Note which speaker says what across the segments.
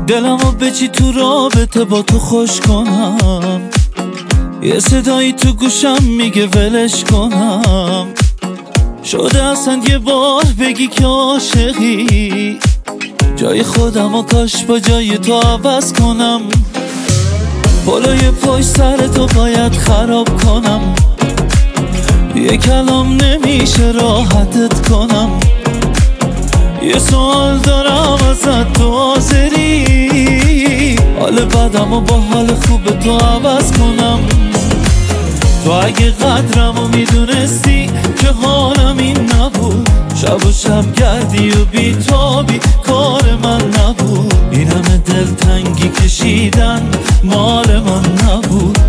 Speaker 1: دلمو به چی تو رابطه با تو خوش کنم، یه صدایی تو گوشم میگه ولش کنم. شده اصلا یه بار بگی که عاشقی، جای خودمو کاش با جای تو عوض کنم. پلوی پشت سر تو باید خراب کنم، یه کلام نمیشه راحتت کنم. یه سوال دارم ازت، تو حاضری حال بدمو با حال خوب تو عوض کنم؟ تو اگه قدرمو میدونستی که حالم این نبود، شب و شب گردی و بیتابی کار من نبود. این همه دلتنگی کشیدن مال من نبود.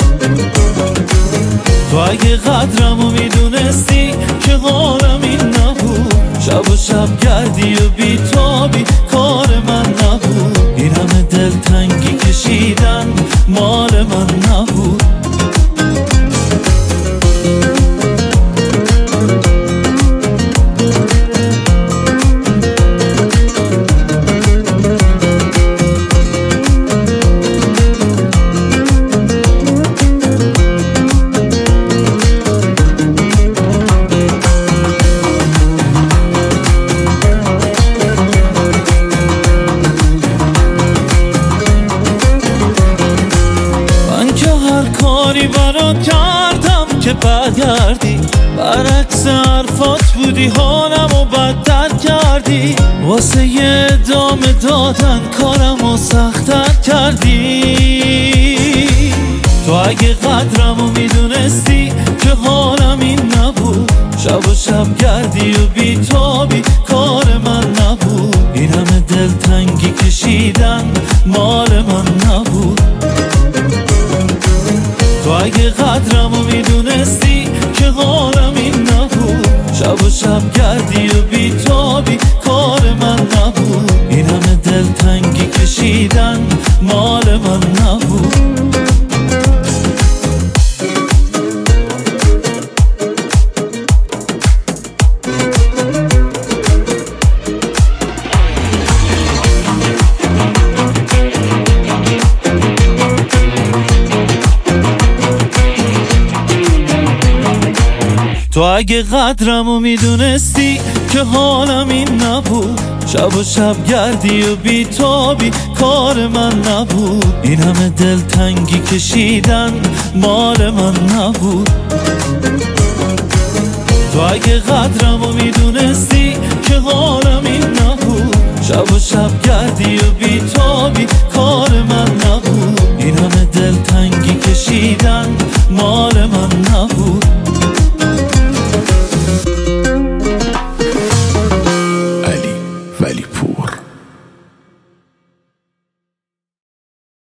Speaker 1: تو اگه قدرمو میدونستی که حالم این نبود، شب و شب گردی و بیتابی کار من نبود. این همه دلتنگی کشیدن مال من نبود. کاری برات کردم که برگردی، برعکس حرفات بودی حالمو بدتر کردی. واسه یه ادامه دادن کارمو سخت‌تر کردی. تو اگه قدرمو میدونستی که حالم این نبود، شب و شب گردی و بیتابی کار من نبود. این همه دلتنگی کشیدن مال من نبود. تو اگه قدرمو میدونستی که حالم این نبود، شب و شب گردی و بیتابی کار من نبود. این همه دلتنگی کشیدن مال من نبود. تو اگه قدرمو میدونستی که حالم این نبود، شب و شب گردی و بیتابی کار من نبود. این همه دلتنگی کشیدن مال من نبود. تو اگه قدرمو میدونستی که حالم این نبود، شب و شب گردی و بیتابی